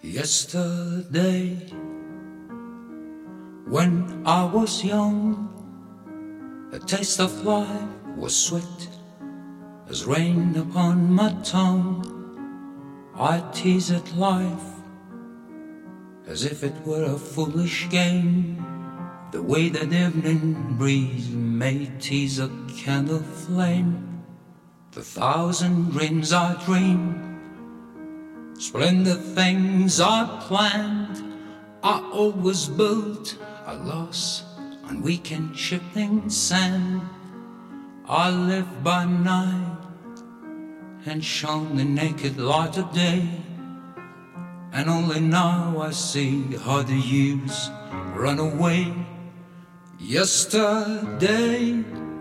Yesterday, when I was young, the taste of life was sweet as rain upon my tongue. I teased life as if it were a foolish game, the way that evening breeze may tease a candle flame. The thousand dreams I dreamed, splendid things I planned, I always built a loss on weekend shifting sand. I lived by night and shone the naked light of day, and only now I see how the years run away. Yesterday,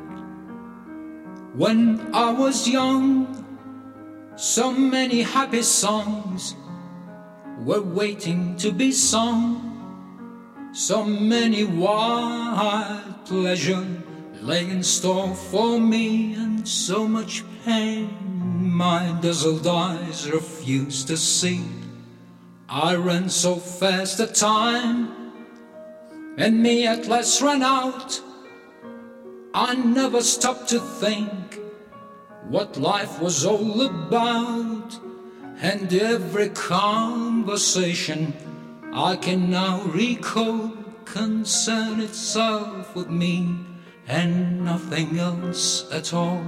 when I was young, so many happy songs were waiting to be sung. So many wild pleasure lay in store for me, and so much pain my dazzled eyes refused to see. I ran so fast that time and me at last ran out. I never stopped to think what life was all about, and every conversation I can now recall concern itself with me and nothing else at all.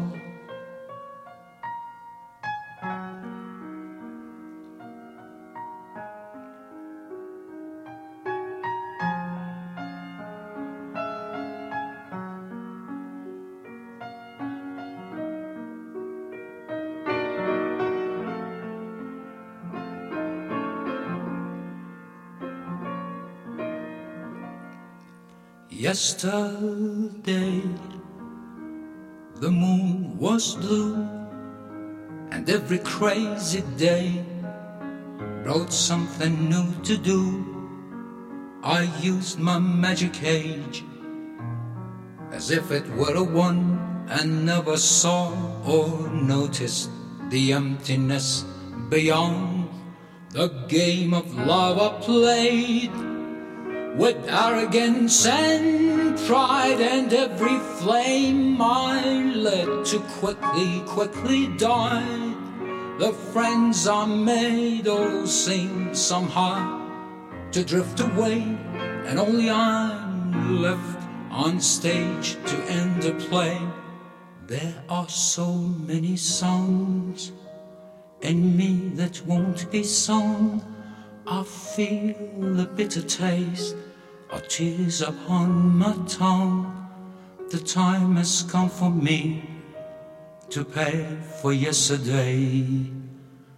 Yesterday, the moon was blue, and every crazy day brought something new to do. I used my magic age as if it were a one, and never saw or noticed the emptiness beyond. The game of love I played with arrogance and pride, and every flame I led to quickly died. The friends I made all seemed somehow to drift away, and only I'm left on stage to end the play. There are so many songs in me that won't be sung. I feel a bitter taste of tears upon my tongue. The time has come for me to pay for yesterday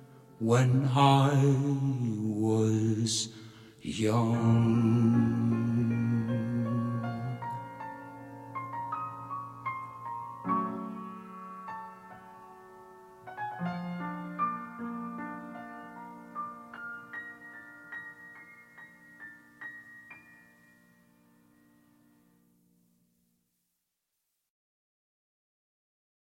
when I was young.